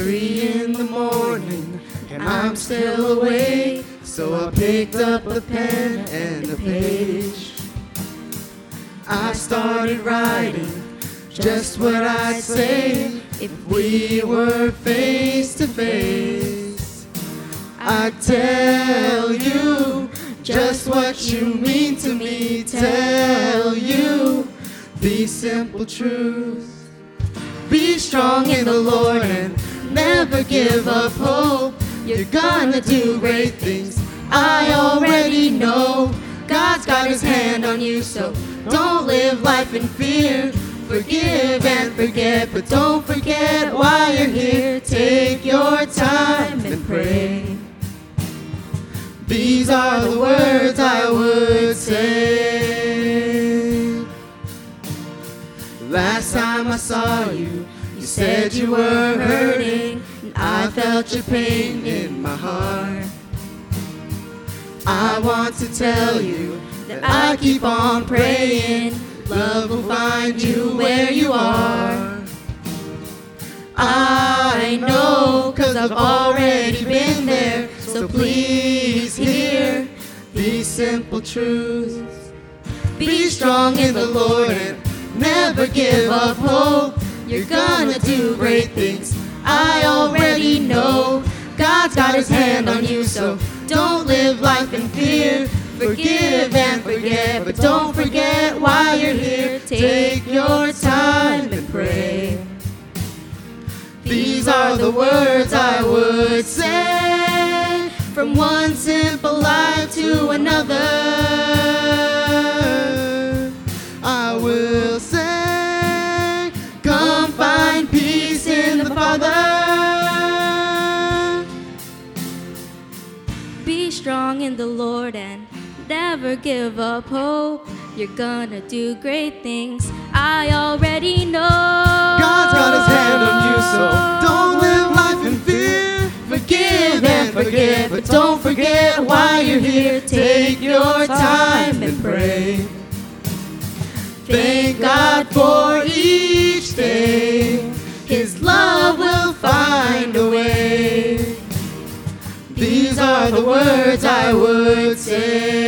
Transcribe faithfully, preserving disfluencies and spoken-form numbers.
three in the morning and I'm still awake. So I picked up a pen and a page. I started writing just what I'd say if we were face to face. I'd tell you just what you mean to me, tell you these simple truths. Be strong in the Lord and never give up hope. You're gonna do great things, I already know. God's got his hand on you, so don't live life in fear. Forgive and forget, but don't forget why you're here. Take your time and pray. These are the words I would say. Last time I saw you, you said you were hurting, and I felt your pain in my heart. I want to tell you that I keep on praying. Love will find you where you are. I know, cause I've already been there. So please hear these simple truths. Be strong in the Lord and never give up hope. You're gonna do great things, I already know. God's got his hand on you, so don't live life in fear. Forgive and forget, but don't forget why you're here. Take your time and pray. These are the words I would say. From one simple life to another, I will say, come find peace in the Father. Be strong in the Lord and never give up hope. You're gonna do great things, I already know. God's got his hand on you, so don't live life in fear. Forgive and forget, but don't forget why you're here. Take your time and pray. Thank God for each day. His love will find a way. These are the words I would say.